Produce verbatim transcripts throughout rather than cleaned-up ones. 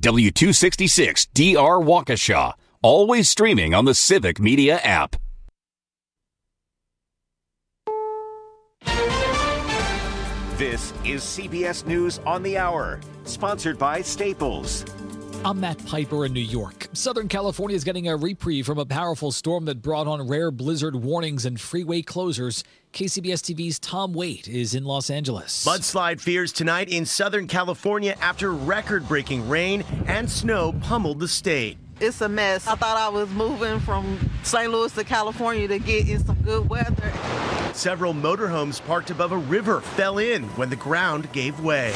W two sixty-six D R Waukesha. Always streaming on the Civic Media app. This is C B S News on the Hour, sponsored by Staples. I'm Matt Piper in New York. Southern California is getting a reprieve from a powerful storm that brought on rare blizzard warnings and freeway closures. K C B S T V's Tom Waite is in Los Angeles. Mudslide fears tonight in Southern California after record-breaking rain and snow pummeled the state. It's a mess. I thought I was moving from Saint Louis to California to get in some good weather. Several motorhomes parked above a river fell in when the ground gave way.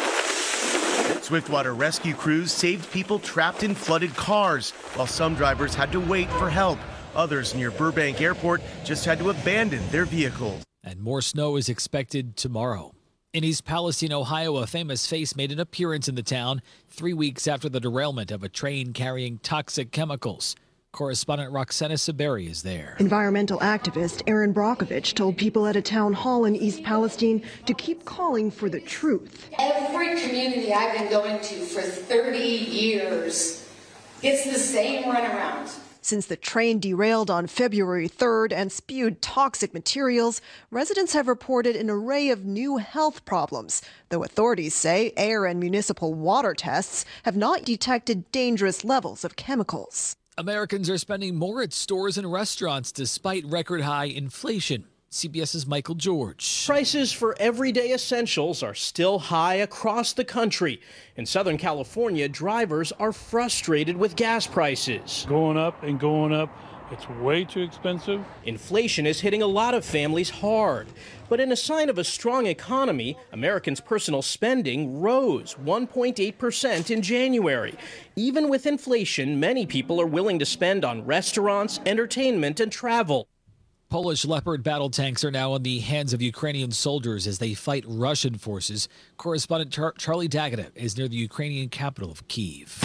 Swiftwater rescue crews saved people trapped in flooded cars, while some drivers had to wait for help. Others near Burbank Airport just had to abandon their vehicles. And more snow is expected tomorrow. In East Palestine, Ohio, a famous face made an appearance in the town three weeks after the derailment of a train carrying toxic chemicals. Correspondent Roxana Saberi is there. Environmental activist Erin Brockovich told people at a town hall in East Palestine to keep calling for the truth. Every community I've been going to for thirty years, it's the same runaround. Since the train derailed on February third and spewed toxic materials, residents have reported an array of new health problems, though authorities say air and municipal water tests have not detected dangerous levels of chemicals. Americans are spending more at stores and restaurants despite record-high inflation. CBS's Michael George. Prices for everyday essentials are still high across the country. In Southern California, drivers are frustrated with gas prices. Going up and going up. It's way too expensive. Inflation is hitting a lot of families hard. But in a sign of a strong economy, Americans' personal spending rose one point eight percent in January. Even with inflation, many people are willing to spend on restaurants, entertainment, and travel. Polish Leopard battle tanks are now in the hands of Ukrainian soldiers as they fight Russian forces. Correspondent Char- Charlie Daggett is near the Ukrainian capital of Kyiv.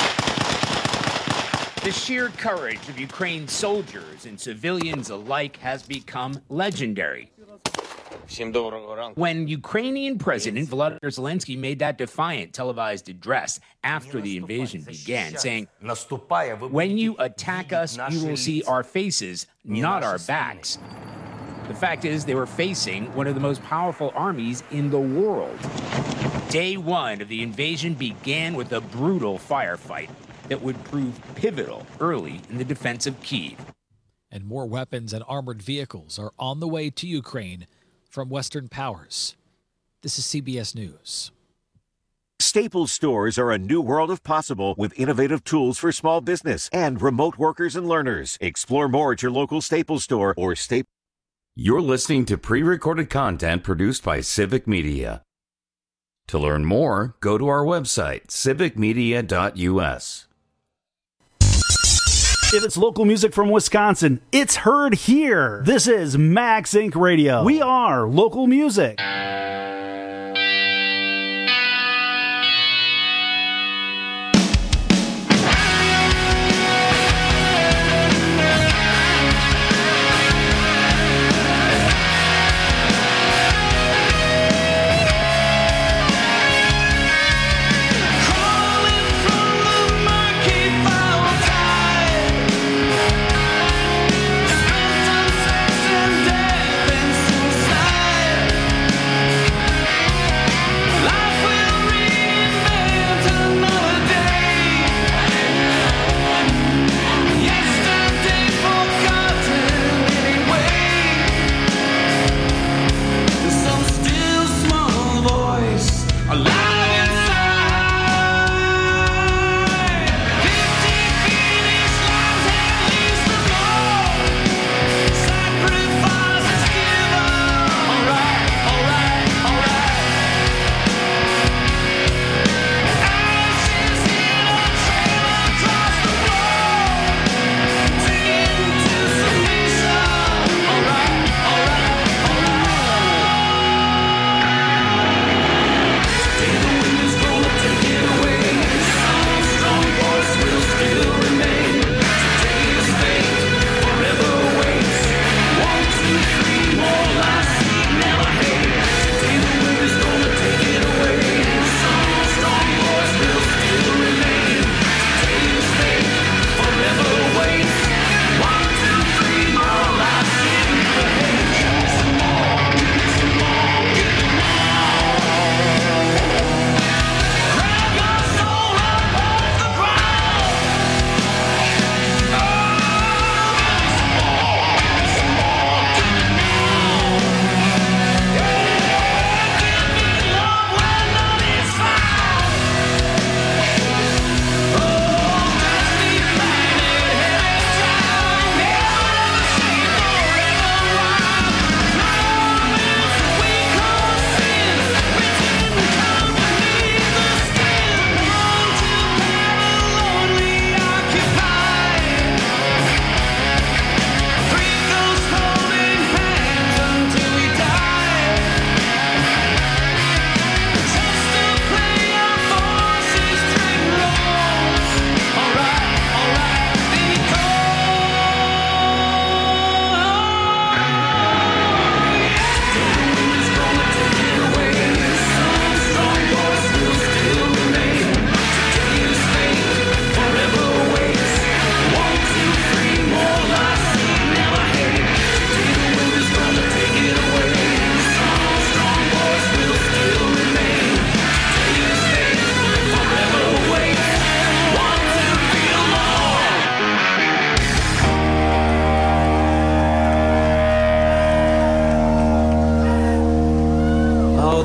The sheer courage of Ukraine's soldiers and civilians alike has become legendary. When Ukrainian President Volodymyr Zelensky made that defiant televised address after the invasion began, saying, "When you attack us, you will see our faces, not our backs." The fact is, they were facing one of the most powerful armies in the world. Day one of the invasion began with a brutal firefight that would prove pivotal early in the defense of Kyiv. And more weapons and armored vehicles are on the way to Ukraine from Western powers. This is C B S News. Staples stores are a new world of possible with innovative tools for small business and remote workers and learners. Explore more at your local Staples store or Staples. You're listening to pre-recorded content produced by Civic Media. To learn more, go to our website, civic media dot u s. If it's local music from Wisconsin, it's heard here. This is Max Inc Radio. We are local music.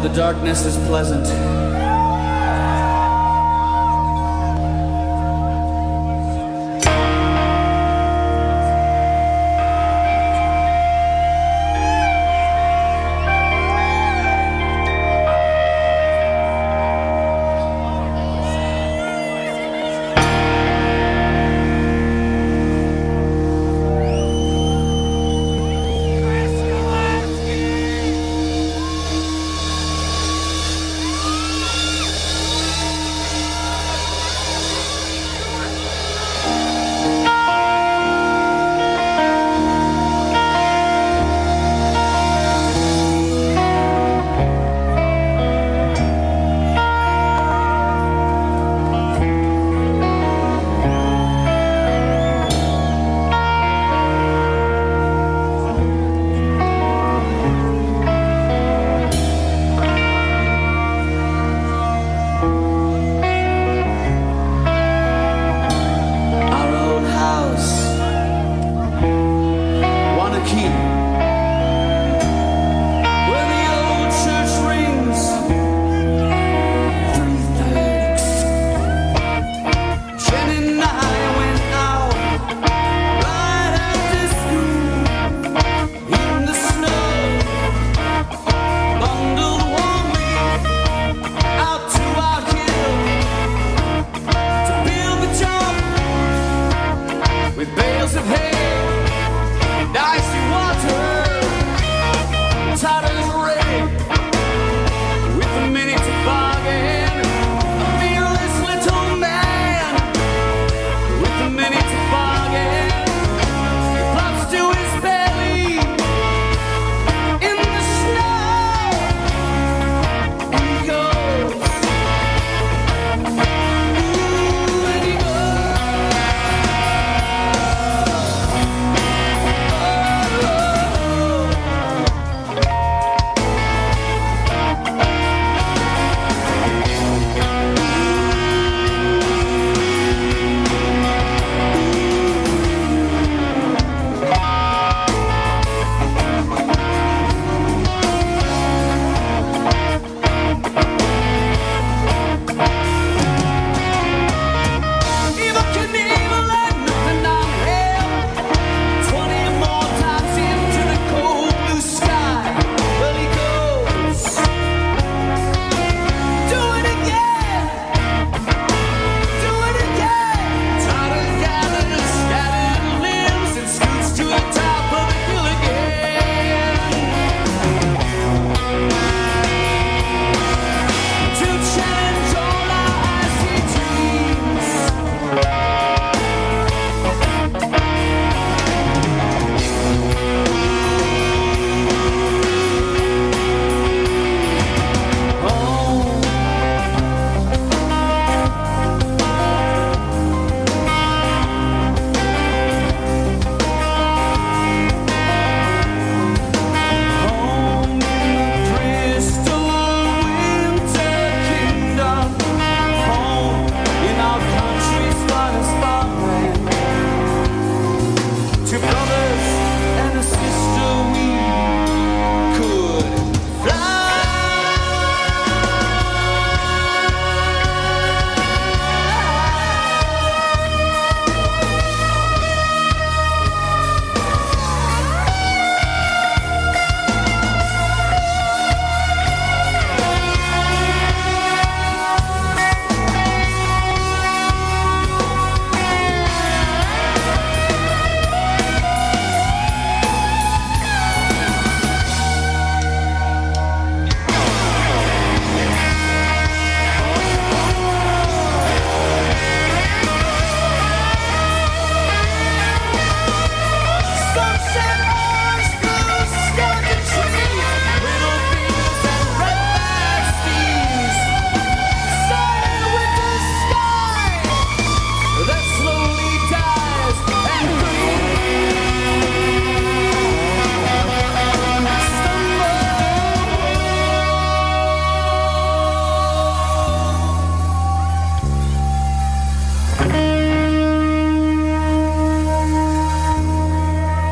the darkness is pleasant.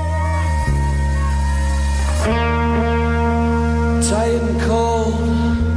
Tight and cold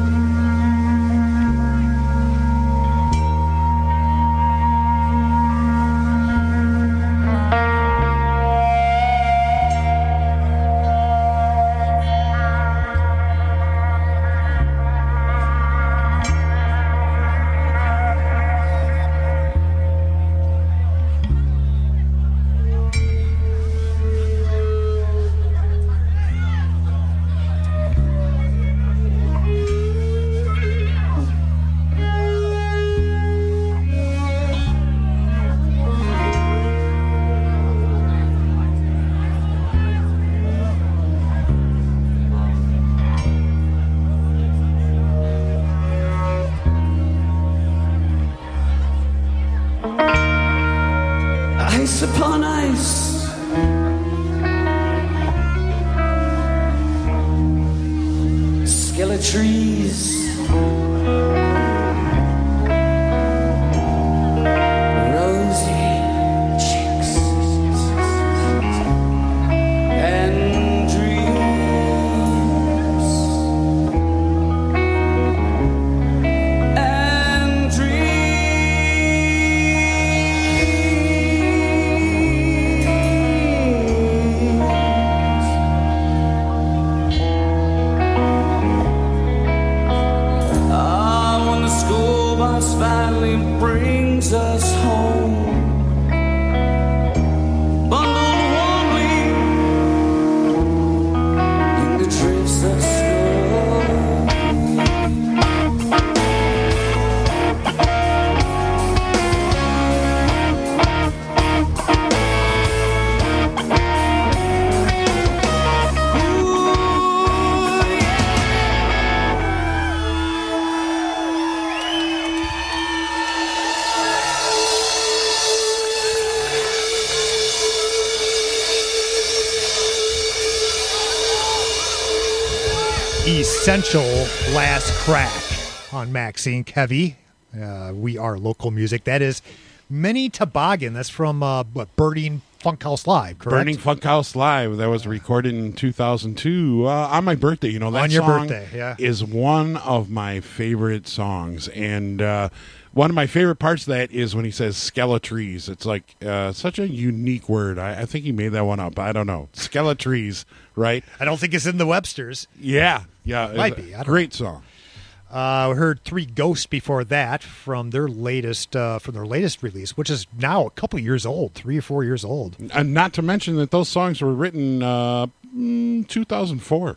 Ice upon ice. Skeletrees. Finally brings us home, bundled warmly in the drifts of Essential last crack on Maxine Heavy. Uh, we are local music. That is Mini Toboggan. That's from uh, what, Burning Funkhouse Live, correct? Burning Funkhouse Live. That was recorded in two thousand two uh, on my birthday. You know, that on your song birthday, yeah. is one of my favorite songs. And uh, one of my favorite parts of that is when he says Skeletrees. It's like uh, such a unique word. I, I think he made that one up. I don't know. Skeletrees, right? I don't think it's in the Webster's. Yeah. Yeah, it might be. I don't great know. song. Uh, we heard Three Ghosts before that from their latest uh, from their latest release, which is now a couple years old, three or four years old. And not to mention that those songs were written uh, mm, two thousand four.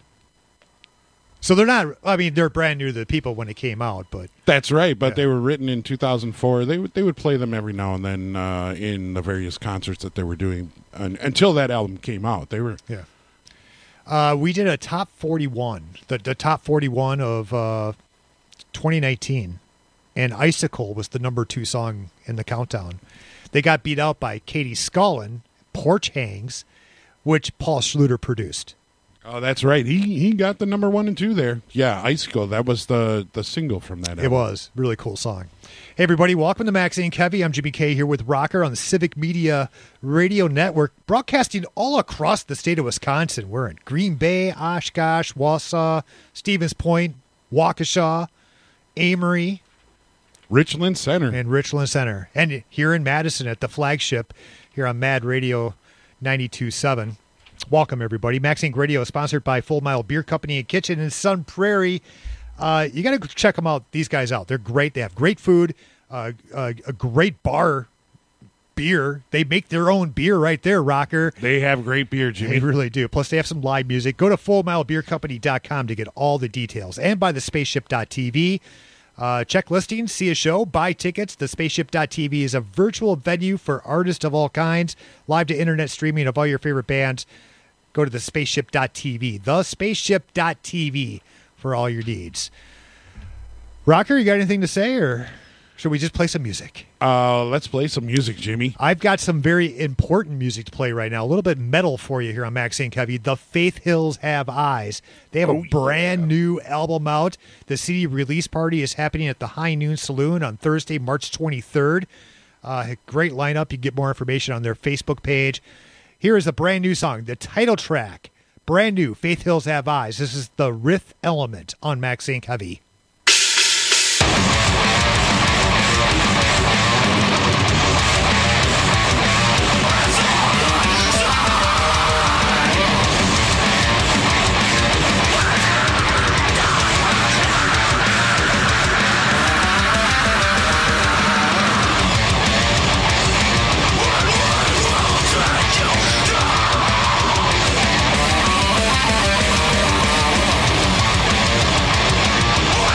So they're not. I mean, they're brand new to the people when it came out, but that's right. But yeah. they were written in two thousand four. They would they would play them every now and then uh, in the various concerts that they were doing and, until that album came out. They were yeah. Uh, we did a top forty-one, the, the top forty-one of uh, twenty nineteen, and Icicle was the number two song in the countdown. They got beat out by Katie Scullin, Porch Hangs, which Paul Schluter produced. Oh, that's right. He he got the number one and two there. Yeah, Icicle. That was the, the single from that album. It was. Really cool song. Hey, everybody. Welcome to Maxine Kevy. I'm Jimmy K here with Rocker on the Civic Media Radio Network, broadcasting all across the state of Wisconsin. We're in Green Bay, Oshkosh, Wausau, Stevens Point, Waukesha, Amory, Richland Center. And Richland Center. And here in Madison at the flagship here on Mad Radio ninety-two point seven. Welcome, everybody. Maxine Radio is sponsored by Full Mile Beer Company and Kitchen in Sun Prairie. Uh, you got to check them out. These guys out. They're great. They have great food, uh, uh, a great bar beer. They make their own beer right there, Rocker. They have great beer, Jimmy. They really do. Plus, they have some live music. Go to full mile beer company dot com to get all the details. And by the spaceship dot t v. Uh, check listings, see a show, buy tickets. The spaceship dot t v is a virtual venue for artists of all kinds, live to internet streaming of all your favorite bands. Go to the spaceship dot t v. the spaceship dot t v for all your needs. Rocker, you got anything to say, or should we just play some music? Uh, let's play some music, Jimmy. I've got some very important music to play right now. A little bit metal for you here on Maxine Kevy. The Faith Hills Have Eyes. They have oh, a brand yeah. new album out. The C D release party is happening at the High Noon Saloon on Thursday, March twenty-third. Uh, great lineup. You can get more information on their Facebook page. Here is a brand new song, the title track. Brand new, Faith Hills Have Eyes. This is the Riff Element on Maxine Kevy. What?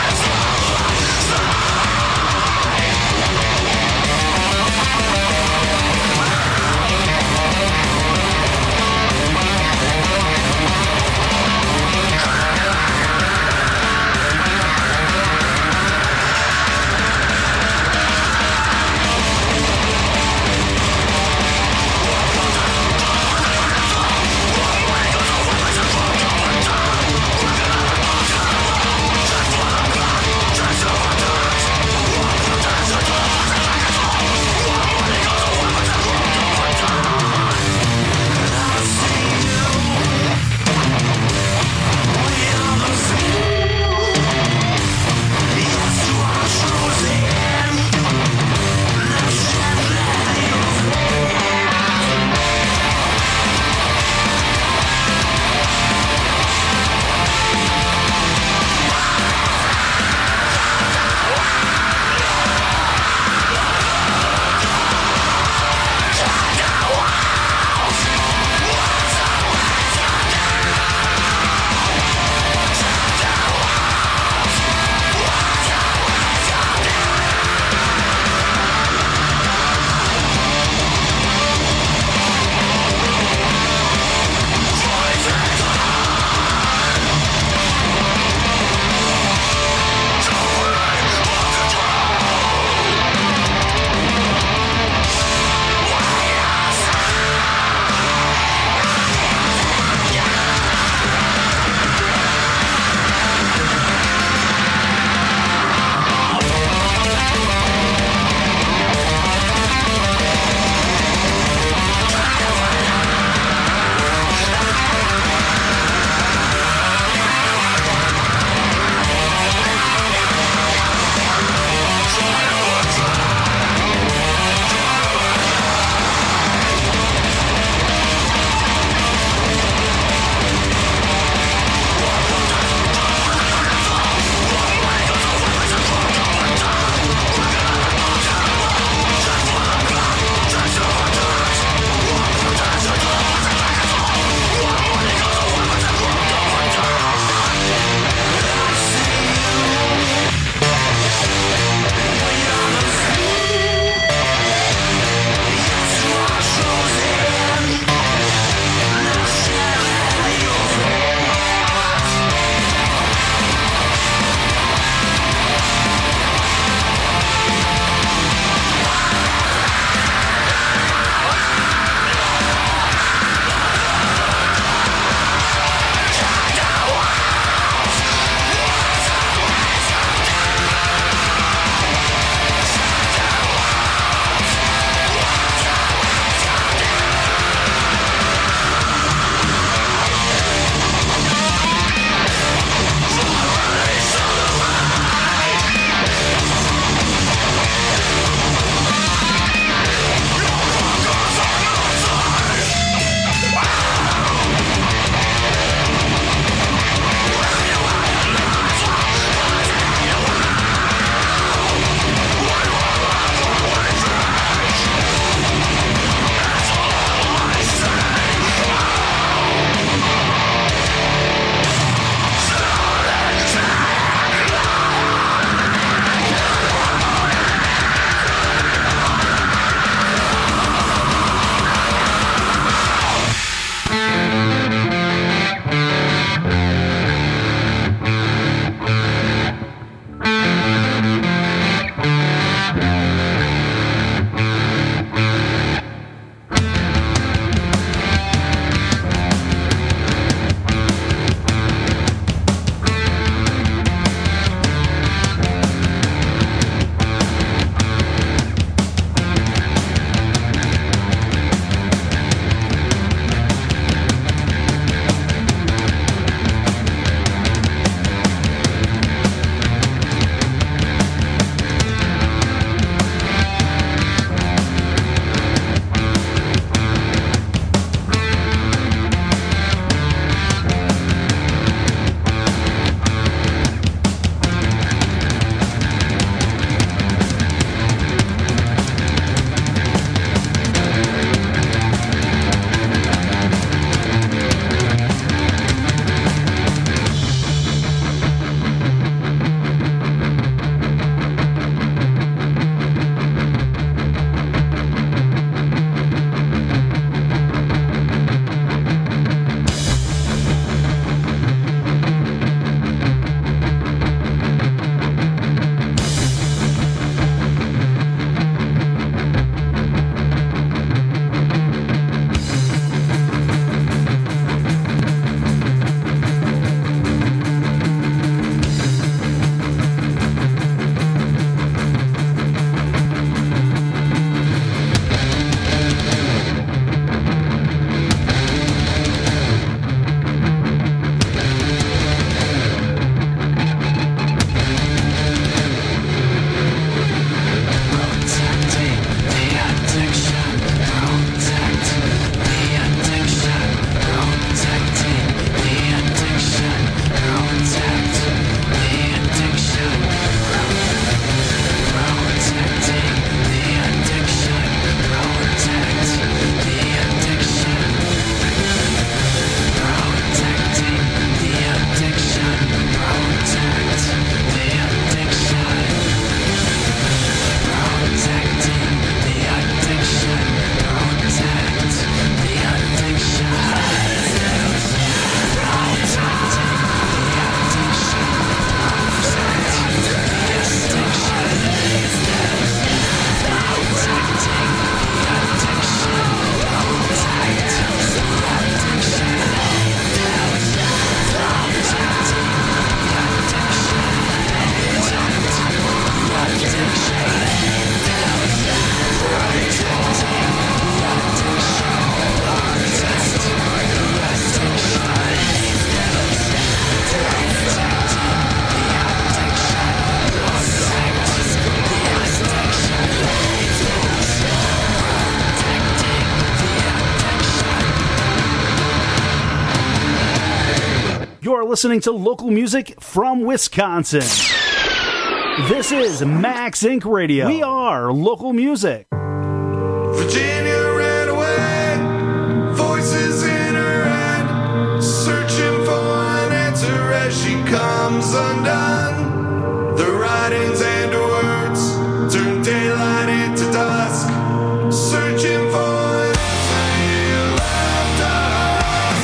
listening to local music from Wisconsin. This is Max Incorporated. Radio. We are local music. Virginia ran away, voices in her head, searching for an answer as she comes undone. The writings and words turn daylight into dusk, searching for an answer you left us.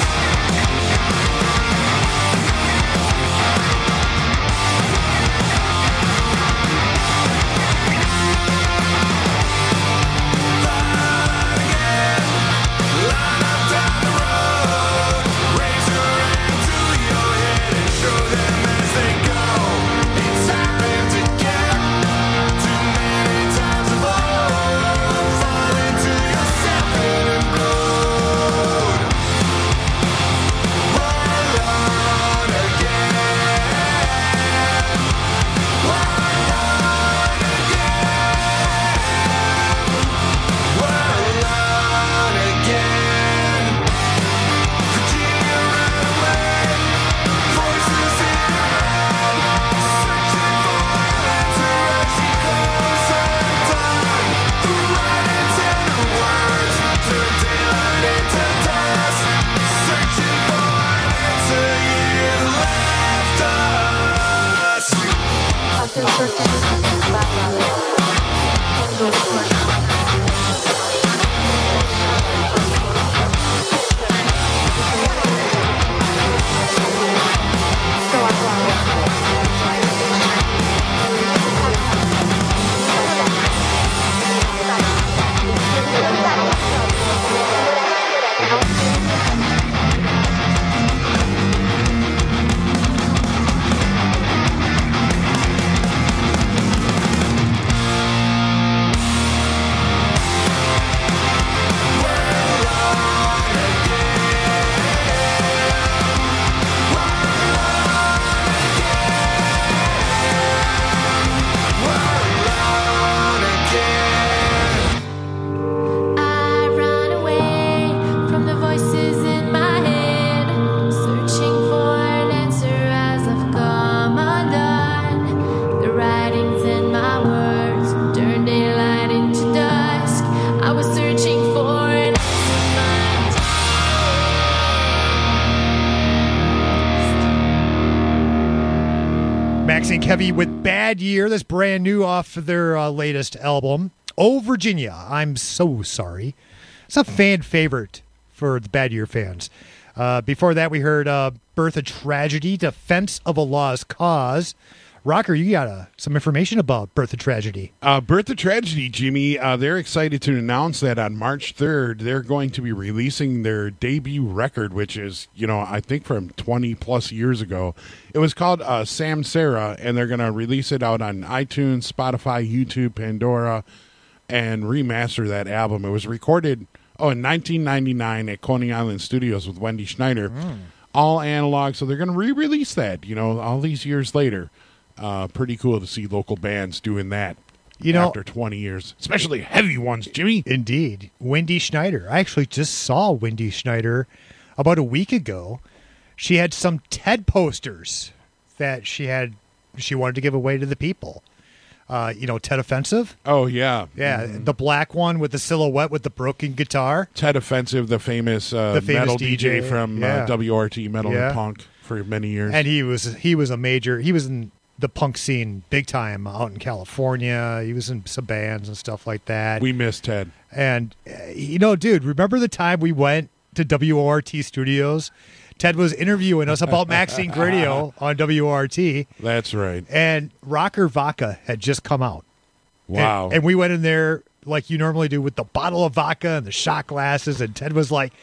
Heavy with Bad Year. That's brand new off of their uh, latest album. Oh, Virginia, I'm so sorry. It's a fan favorite for the Bad Year fans. Uh, before that, we heard uh, Birth of Tragedy, Defense of a Lost Cause. Rocker, you got uh, some information about Birth of Tragedy. Uh, Birth of Tragedy, Jimmy, uh, they're excited to announce that on March third, they're going to be releasing their debut record, which is, you know, I think from twenty plus years ago. It was called uh, Samsara, and they're going to release it out on iTunes, Spotify, YouTube, Pandora, and remaster that album. It was recorded, oh, in nineteen ninety-nine at Coney Island Studios with Wendy Schneider. Mm. All analog, so they're going to re-release that, you know, all these years later. Uh, pretty cool to see local bands doing that, you know, after twenty years, especially heavy ones, Jimmy. Indeed. Wendy Schneider. I actually just saw Wendy Schneider about a week ago. She had some TED posters that she had, she wanted to give away to the people. Uh, you know, Ted Offensive. Oh, yeah. Yeah, mm-hmm. The black one with the silhouette with the broken guitar. Ted Offensive, the famous, uh, the famous metal D J, D J from yeah. uh, W R T, Metal yeah. and Punk, for many years. And he was he was a major, he was in the punk scene big time out in California. He was in some bands and stuff like that. We miss Ted. And, uh, you know, dude, remember the time we went to W O R T Studios? Ted was interviewing us about Max Inc Radio on W O R T. That's right. And Rocker Vodka had just come out. Wow. And, and we went in there like you normally do with the bottle of vodka and the shot glasses. And Ted was like,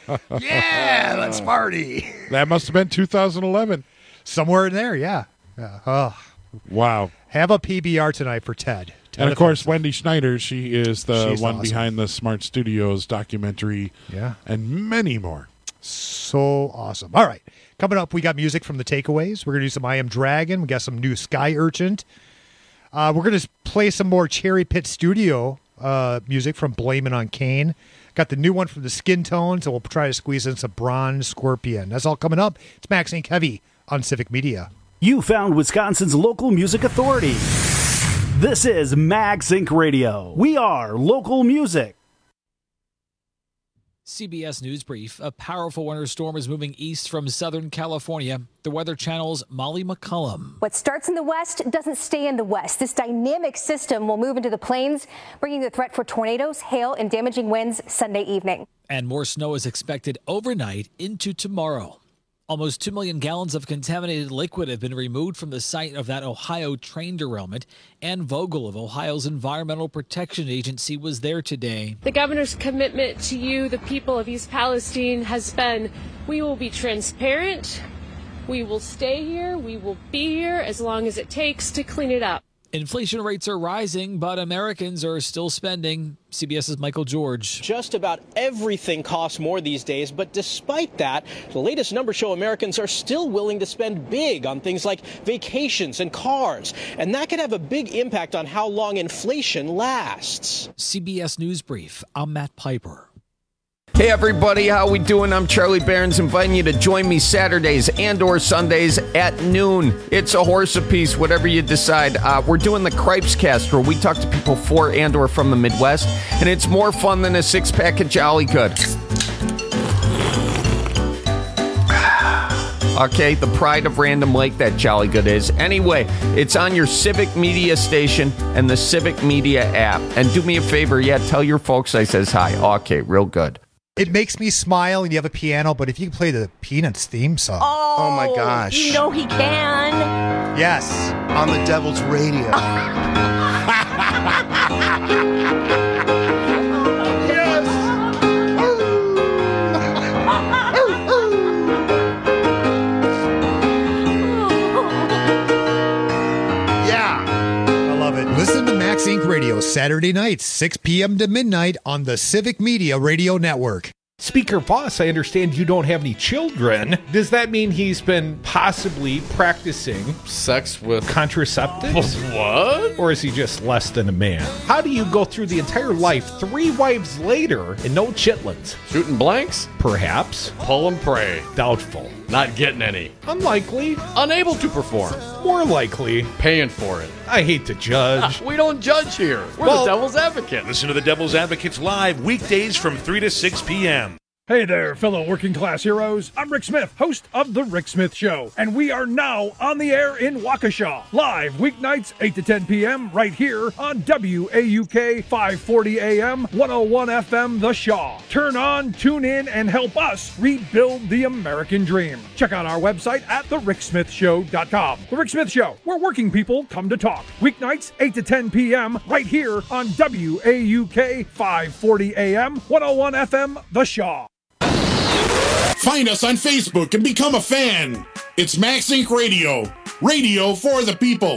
yeah, let's party. That must have been two thousand eleven. Somewhere in there, yeah. yeah. Oh. Wow. Have a P B R tonight for Ted. Ted and, of course, Wendy Schneider, she is the She's one awesome. behind the Smart Studios documentary. Yeah. And many more. So awesome. All right. Coming up, we got music from the Takeaways. We're going to do some I Am Dragon. We got some new Sky Urchin. Uh, we're going to play some more Cherry Pit Studio uh, music from Blame It on Kane. Got the new one from the Skin Tones, and we'll try to squeeze in some Bronze Scorpion. That's all coming up. It's Max Incorporated. Heavy on Civic Media. You found Wisconsin's local music authority. This is Max Inc Radio. We are local music. C B S News Brief. A powerful winter storm is moving east from Southern California. The Weather Channel's Molly McCullum. What starts in the west doesn't stay in the west. This dynamic system will move into the plains, bringing the threat for tornadoes, hail, and damaging winds Sunday evening. And more snow is expected overnight into tomorrow. Almost two million gallons of contaminated liquid have been removed from the site of that Ohio train derailment. Ann Vogel of Ohio's Environmental Protection Agency was there today. The governor's commitment to you, the people of East Palestine, has been, we will be transparent, we will stay here, we will be here as long as it takes to clean it up. Inflation rates are rising, but Americans are still spending. CBS's Michael George. Just about everything costs more these days, but despite that, the latest numbers show Americans are still willing to spend big on things like vacations and cars, and that could have a big impact on how long inflation lasts. C B S News Brief. I'm Matt Piper. Hey everybody, how we doing? I'm Charlie Barons, inviting you to join me Saturdays and or Sundays at noon. It's a horse apiece, whatever you decide. Uh, we're doing the Cripes Cast, where we talk to people for and or from the Midwest, and it's more fun than a six-pack of Jolly Good. Okay, the pride of Random Lake, that Jolly Good is. Anyway, it's on your Civic Media station and the Civic Media app. And do me a favor, yeah, tell your folks I says hi. Okay, real good. It makes me smile and you have a piano, but if you can play the Peanuts theme song. Oh, oh my gosh. You know he can. Yes. On the Devil's Radio. Listen to Max Inc Radio Saturday nights, six p.m. to midnight on the Civic Media Radio Network. Speaker Voss, I understand you don't have any children. Does that mean he's been possibly practicing sex with contraceptives? What? Or is he just less than a man? How do you go through the entire life three wives later and no chitlins? Shooting blanks? Perhaps. Pull and pray. Doubtful. Not getting any. Unlikely. Unable to perform. More likely. Paying for it. I hate to judge. We don't judge here. We're well, the Devil's Advocate. Listen to the Devil's Advocates live weekdays from three to six p.m. Hey there, fellow working class heroes. I'm Rick Smith, host of The Rick Smith Show, and we are now on the air in Waukesha, live weeknights eight to ten p.m. right here on W A U K five forty A M, one oh one F M The Shaw. Turn on, tune in, and help us rebuild the American dream. Check out our website at the rick smith show dot com. The Rick Smith Show, where working people come to talk. Weeknights eight to ten p.m. right here on W A U K five forty A M, one oh one F M The Shaw. Find us on Facebook and become a fan. It's Max Inc Radio. Radio for the people.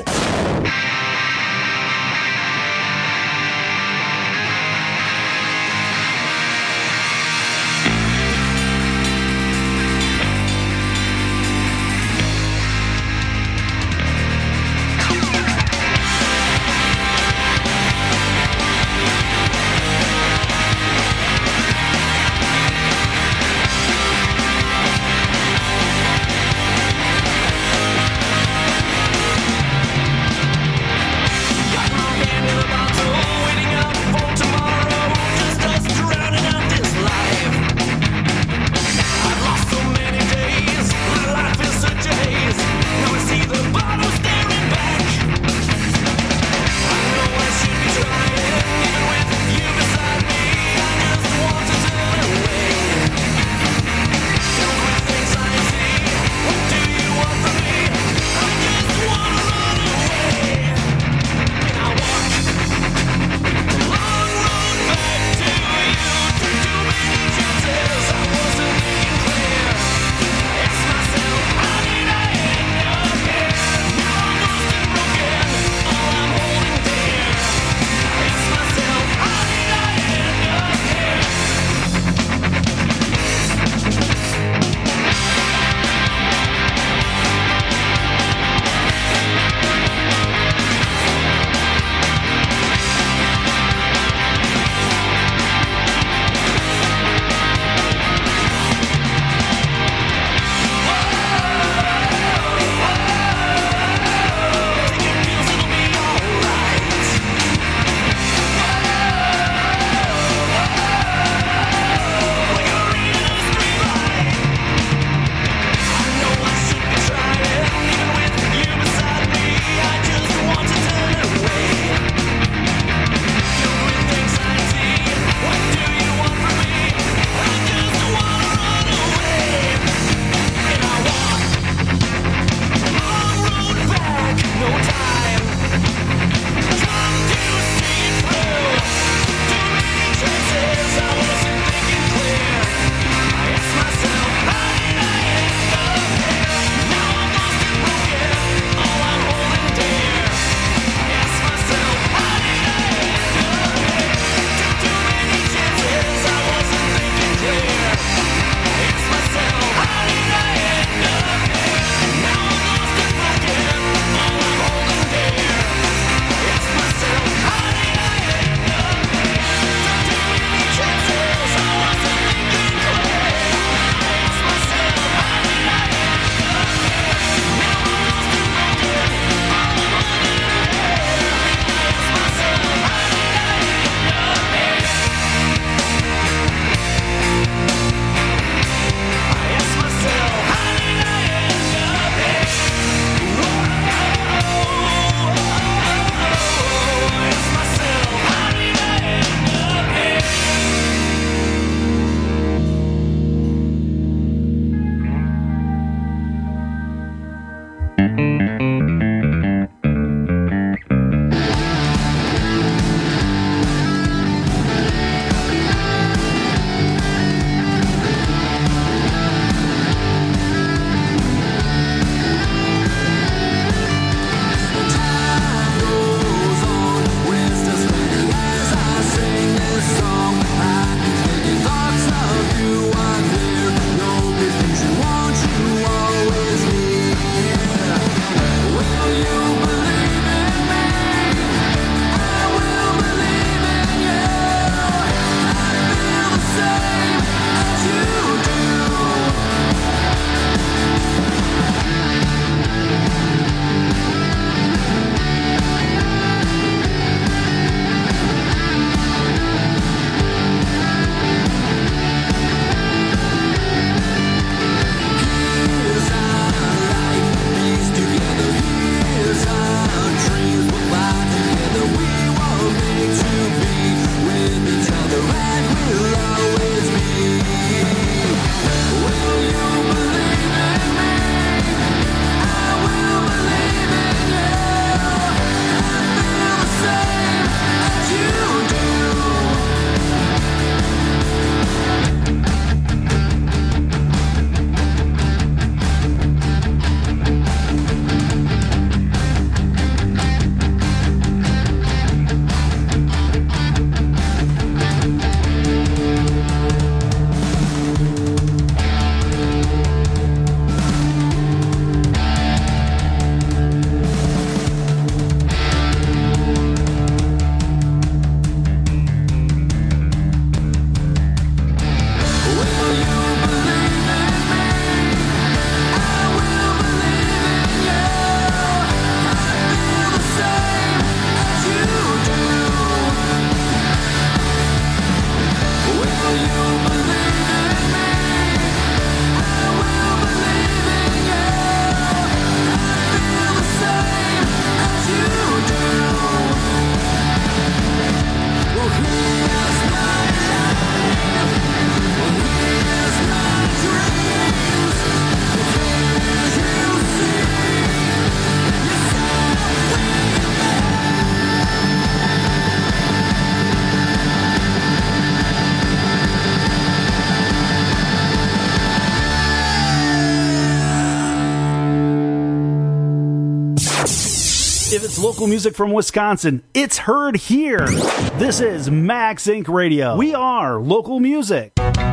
If it's local music from Wisconsin, it's heard here. This is Max Inc Radio. We are local music.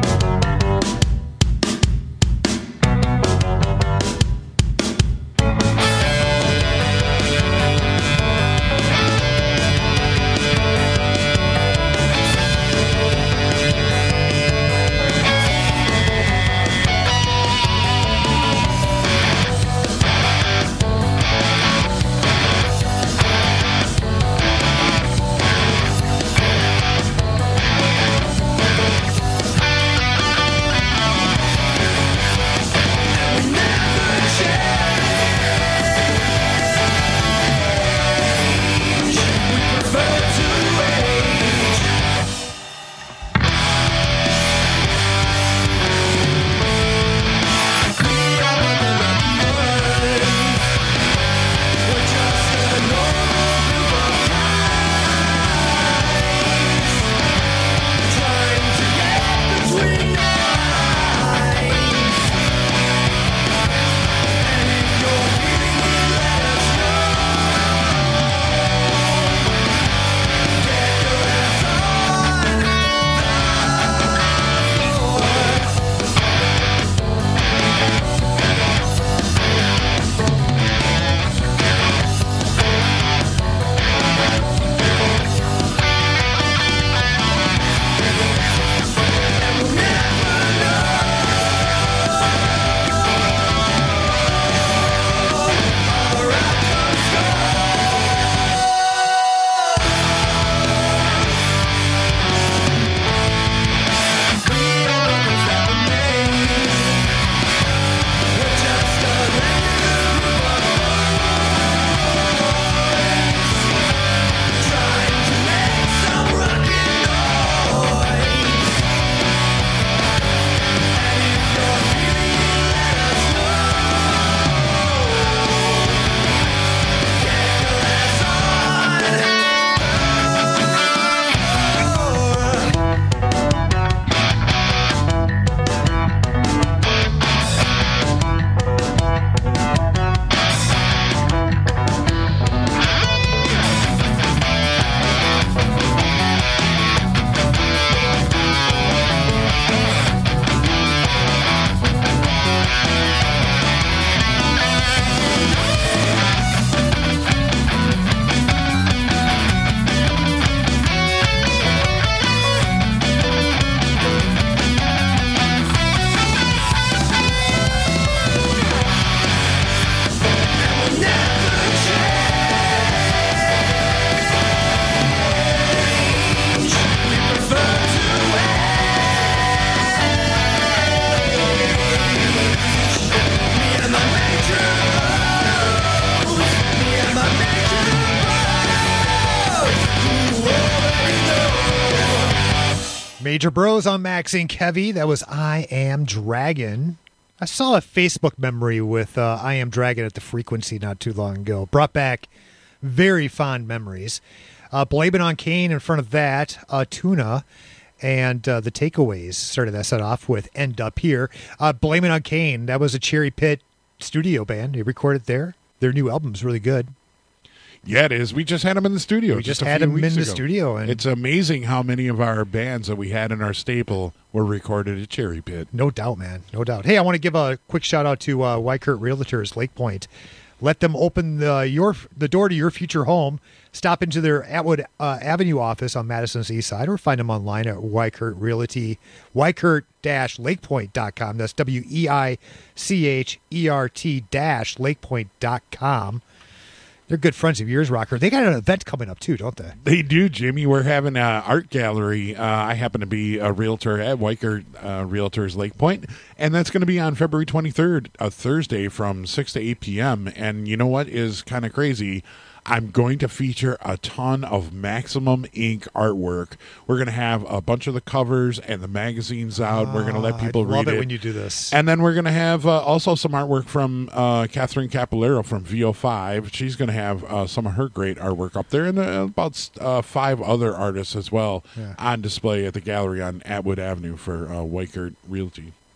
Major Bros on Max Inc Heavy. That was I Am Dragon. I saw a Facebook memory with uh, I Am Dragon at the Frequency not too long ago. Brought back very fond memories. Uh, Blame It on Kane in front of that. Uh, Tuna and uh, the Takeaways started that set off with End Up Here. Uh, Blame It on Kane. That was a Cherry Pit studio band. They recorded there. Their new album's really good. Yeah, it is. We just had them in the studio. We just, just had them in ago. the studio. And it's amazing how many of our bands that we had in our staple were recorded at Cherry Pit. No doubt, man. No doubt. Hey, I want to give a quick shout out to uh, Wykert Realtors, Lake Point. Let them open the, your, the door to your future home. Stop into their Atwood uh, Avenue office on Madison's east side or find them online at Wykert Realty, wykert dash lakepoint dot com. That's W E I C H E R T dash lakepoint dot com. They're good friends of yours, Rocker. They got an event coming up, too, don't they? They do, Jimmy. We're having an art gallery. Uh, I happen to be a realtor at Wykert uh, Realtors Lake Point, and that's going to be on February twenty-third, a Thursday, from six to eight p.m. And you know what is kind of crazy? I'm going to feature a ton of Maximum Ink artwork. We're going to have a bunch of the covers and the magazines out. Oh, we're going to let people I read love it, it when you do this. And then we're going to have uh, also some artwork from uh, Catherine Capillero from V O five. She's going to have uh, some of her great artwork up there, and uh, about uh, five other artists as well yeah. on display at the gallery on Atwood Avenue for uh, Wykert Realty.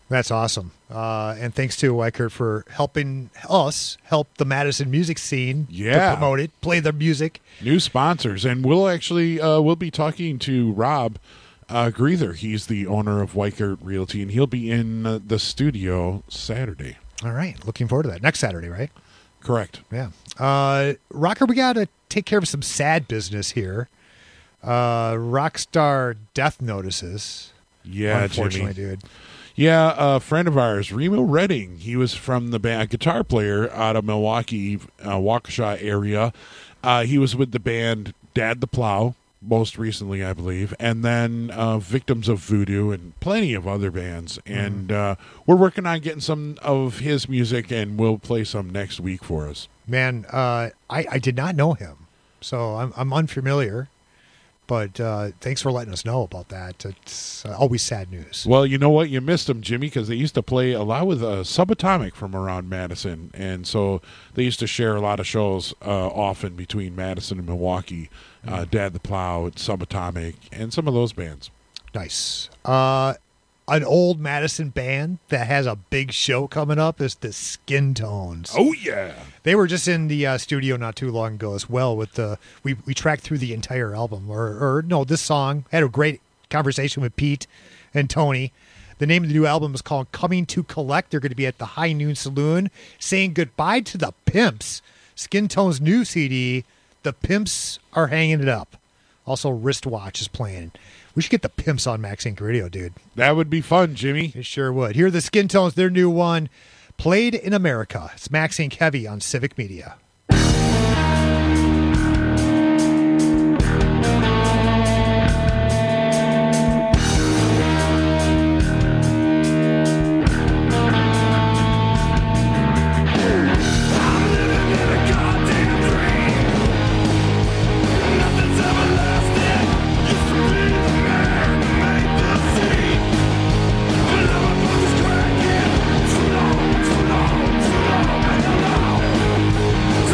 That's awesome. Uh, and thanks to Weichert for helping us help the Madison music scene Yeah. to promote it, play their music. New sponsors. And we'll actually uh, we'll be talking to Rob uh, Greether. He's the owner of Weichert Realty, and he'll be in uh, the studio Saturday. All right. Looking forward to that. Next Saturday, right? Correct. Yeah. Uh, Rocker, we got to take care of some sad business here. Uh, Rockstar death notices. Yeah, Unfortunately, Jimmy. dude. Yeah, a friend of ours, Remo Redding. He was from the band, a guitar player out of Milwaukee, uh, Waukesha area. Uh, he was with the band Dad the Plow, most recently, I believe, and then uh, Victims of Voodoo and plenty of other bands. And uh, we're working on getting some of his music, and we'll play some next week for us. Man, uh, I, I did not know him, so I'm, I'm unfamiliar. But uh, thanks for letting us know about that. It's uh, always sad news. Well, you know what? You missed them, Jimmy, because they used to play a lot with uh, Subatomic from around Madison. And so they used to share a lot of shows uh, often between Madison and Milwaukee. Uh, Dad the Plow, and Subatomic, and some of those bands. Nice. Uh, an old Madison band that has a big show coming up is the Skin Tones. Oh, yeah. They were just in the uh, studio not too long ago as well. With the we we tracked through the entire album, or or no, this song. Had a great conversation with Pete and Tony. The name of the new album is called Coming to Collect. They're going to be at the High Noon Saloon, saying goodbye to the Pimps. Skin Tone's new C D, The Pimps Are Hanging It Up. Also, Wristwatch is playing. We should get the Pimps on Max Inc Radio, dude. That would be fun, Jimmy. It sure would. Here are the Skin Tones, their new one, Played in America. It's Max Inc Heavy on Civic Media. Too long, too long, too long, I don't know.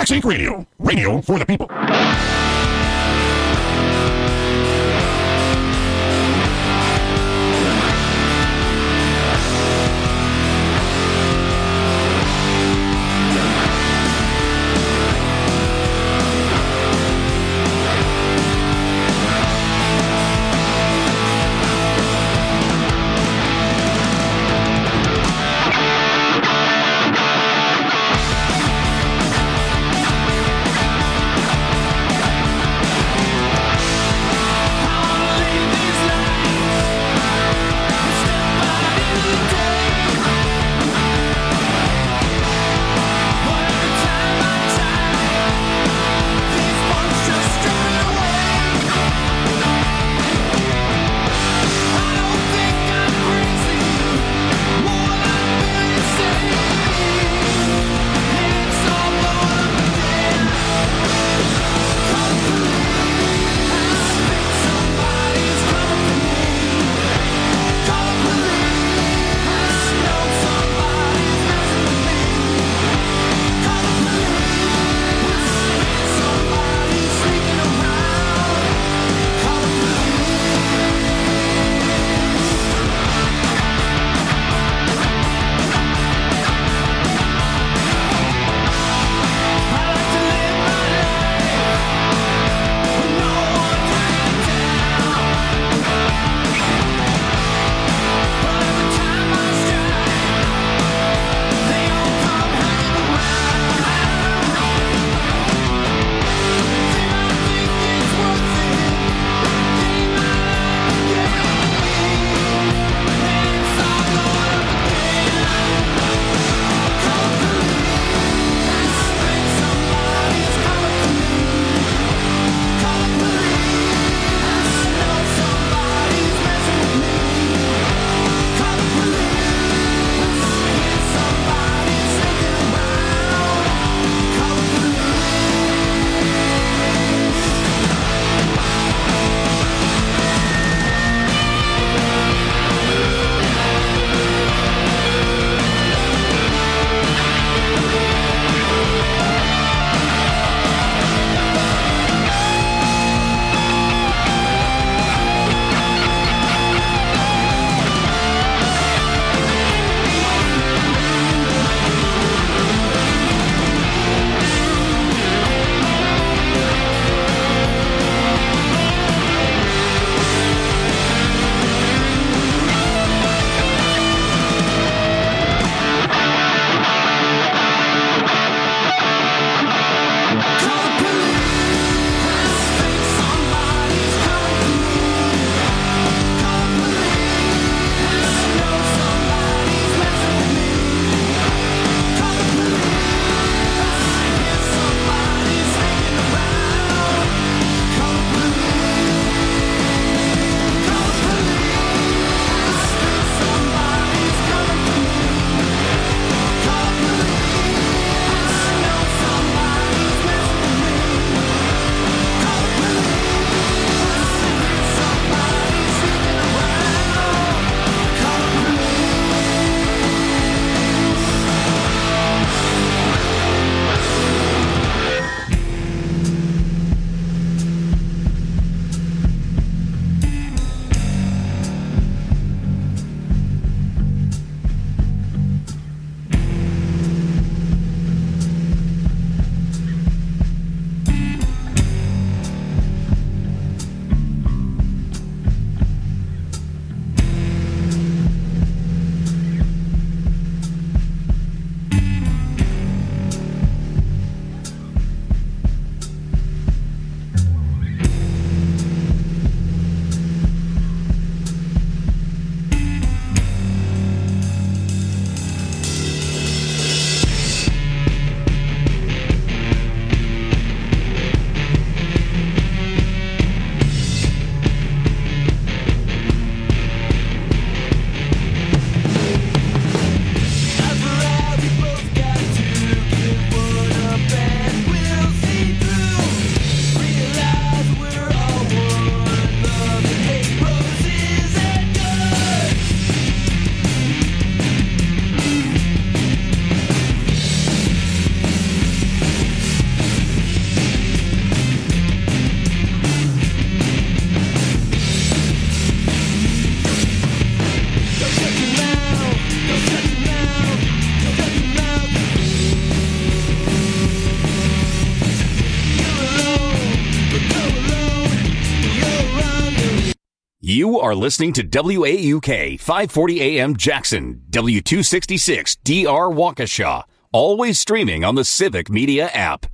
Max Inc Radio. Radio for the people. You are listening to W A U K five forty A M Jackson, W two sixty-six D R Waukesha. Always streaming on the Civic Media app.